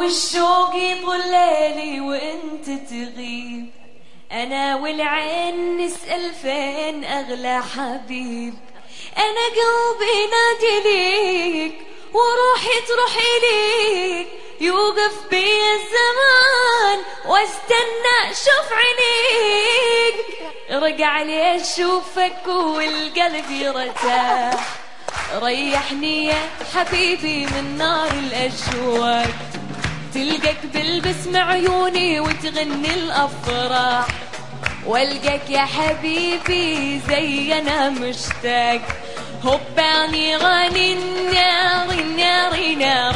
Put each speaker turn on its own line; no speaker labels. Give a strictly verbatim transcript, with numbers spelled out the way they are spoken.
والشوق يطول ليلي وانت تغيب، انا والعين نسأل فين اغلى حبيب. انا قلبي نادي ليك وروحي تروح اليك، يوقف بي الزمان واستنى شوف عينيك. رجع لي اشوفك والقلب يرتاح، ريحني يا حبيبي من نار الاشواق. تلقاك بالبسم عيوني وتغني الافراح، والقاك يا حبيبي زي انا مشتاق. هباني غني النار النار نار